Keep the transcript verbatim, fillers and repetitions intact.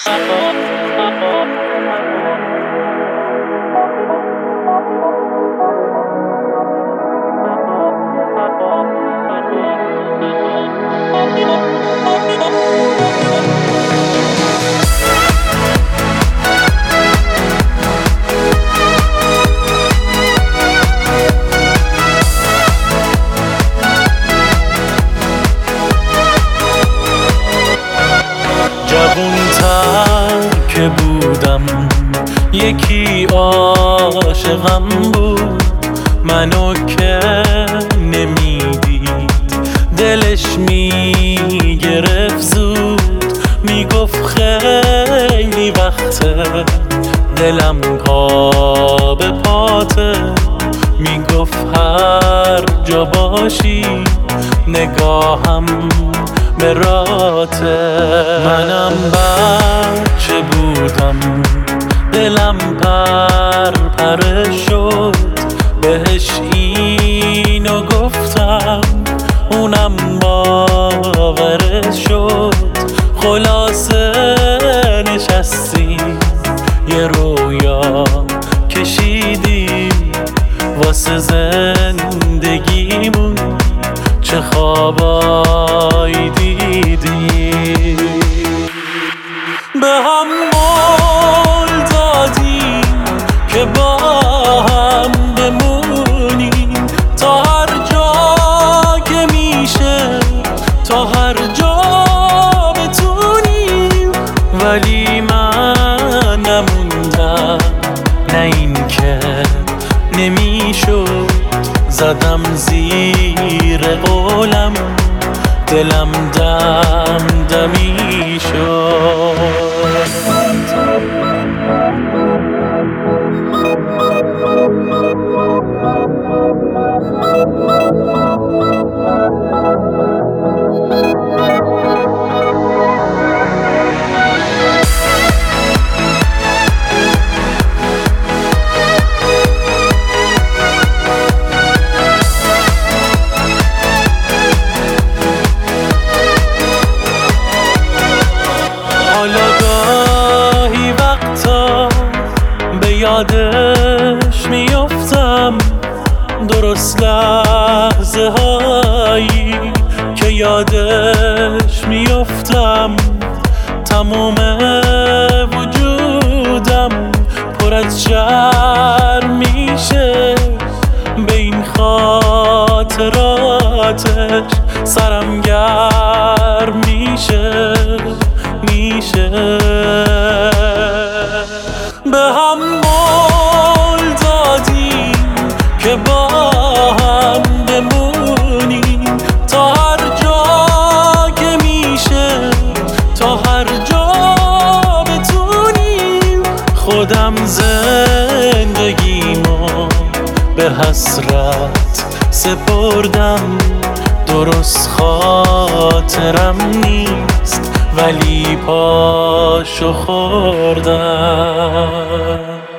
جوون‌تر که بودم یکی عاشقم بود، منو که نمیدید دلش میگرفت زود، میگفت خیلی وقته دلم پا به پاته، میگفت هر جا باشی نگاهم به راته. منم بچه بودم دلم پر پر شد، بهش اینو گفتم اونم باورش شد. خلاصه نشستیم یه رویا کشیدیم واسه زندگیمون، چه خوابایی دیدیم. به هم قول دادیم که با هم بمونیم تا هر جا که میشه، تا هر جا بتونیم، ولی من نموندم، نه این که نمیشد. زدم زیر قولم دلم دم دمی شد. یادش میافتم درست لحظه هایی که یادش میافتم، تموم وجودم پر از شرم میشه به این خاطراتش، سرم گرم میشه میشه. به هم قول دادیم که با هم بمونیم تا هر جا که میشه، تا هر جا بتونیم. خودم زندگیمو به حسرت سپردم، درست خاطرم نیست ولی پاشو خوردم.